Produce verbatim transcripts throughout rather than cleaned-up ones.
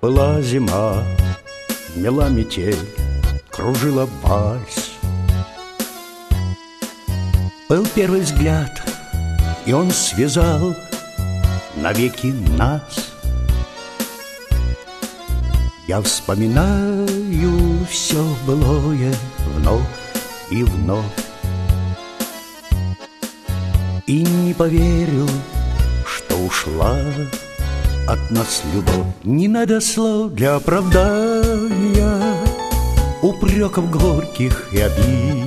Была зима, мела метель, кружила вальс. Был первый взгляд, и он связал навеки нас. Я вспоминаю все былое вновь и вновь, и не поверю, что ушла от нас любовь. Не надо слов для оправдания, упреков горьких и обид.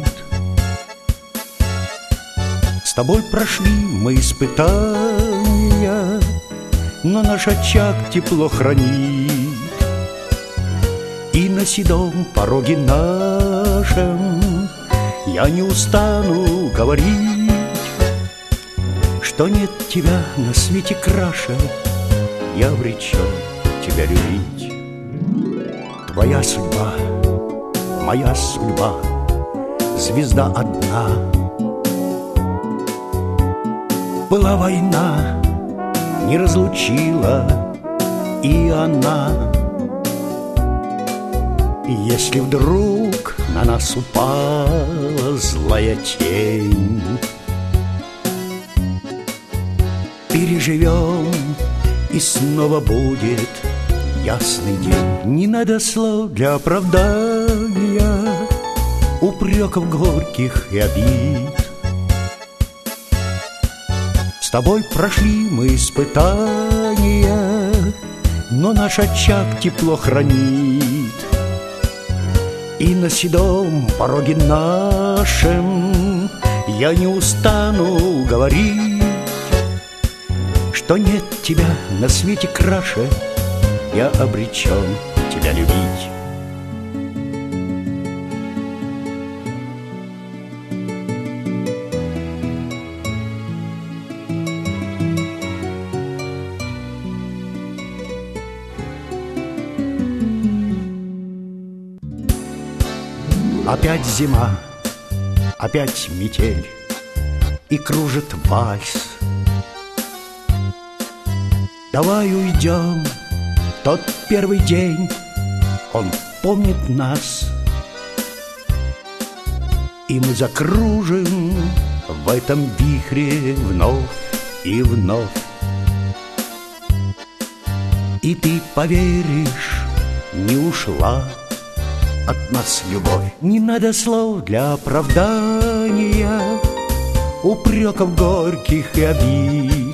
С тобой прошли мы испытания, но наш очаг тепло хранит. И на седом пороге нашем я не устану говорить, что нет тебя на свете краше, я обречен тебя любить. Твоя судьба, моя судьба, звезда одна. Была война, не разлучила и она. Если вдруг на нас упала злая тень, переживем, и снова будет ясный день. Не надо слов для оправдания, упреков горьких и обид. С тобой прошли мы испытания, но наш очаг тепло хранит. И на седом пороге нашем я не устану говорить, что нет тебя на свете краше, я обречен тебя любить. Опять зима, опять метель, и кружит вальс. Давай уйдем в тот первый день, он помнит нас, и мы закружим в этом вихре вновь и вновь. И ты поверишь, не ушла от нас любовь. Не надо слов для оправдания, упреков горьких и обид.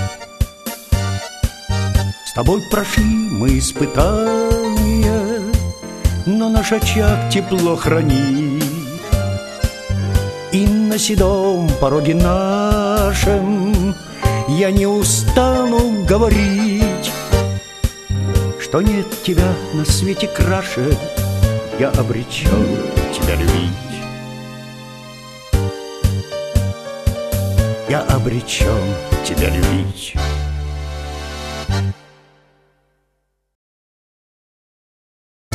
С тобой прошли мы испытания, но наш очаг тепло хранит. И на седом пороге нашем я не устану говорить, что нет тебя на свете краше, я обречен тебя любить. Я обречен тебя любить.